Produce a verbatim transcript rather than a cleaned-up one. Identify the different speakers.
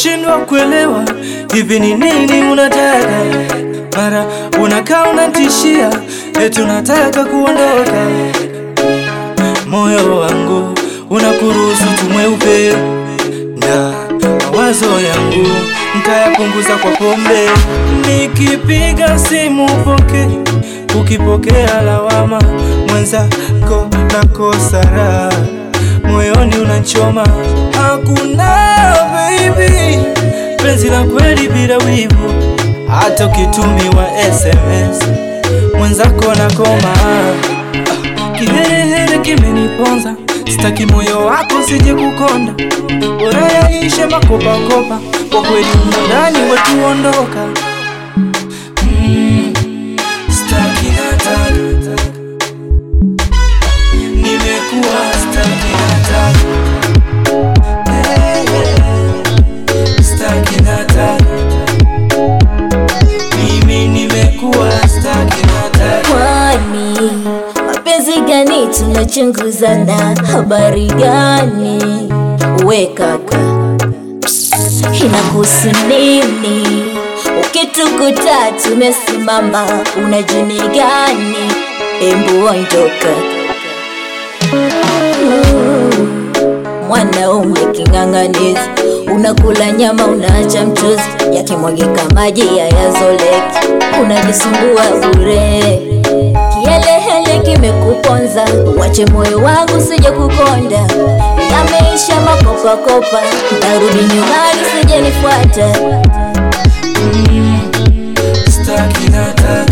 Speaker 1: nashindwa kuelewa hivi ni nini unataka. Mara unakaa unatishia eti unataka kuondoka. Moyo wangu unakuruhusu tumweupe, na mawazo yangu nitayapunguza kwa pombe. Nikipiga simu upoke, ukipokea lawama. Mwenzako nakosa raha, moyoni unachoma. Hakuna baby penzi la kweli bila wivu, hata ukitumiwa S M S mwenzako nakoma. Kiherehere kimeniponza, sitaki moyo wako sije kukonda. Bora yaishe makopa kopa, kwa kweli ndani wetu ondoka. mm, Sitaki nataka, nimekuwa sitaki nataka. Hey, hey. Sitaki nataka, mimi nimekuwa sitaki nataka.
Speaker 2: Kwani mapenzi gani tunachunguzana? Habari gani we kaka, inakuhusu nini? Ukitukuta tumesimama unajini gani? Embu ondoka. mm. Mwanaume king'ang'anizi, unakula nyama unaacha mchuzi, yakimwagika maji hayazoleki, unajisumbua bure. Kielehele kimekuponza, wache moyo wangu sije kukonda. Yameisha makopa kopa, narudi nyumbani sije nifuata.
Speaker 1: mm, Sitaki nataka,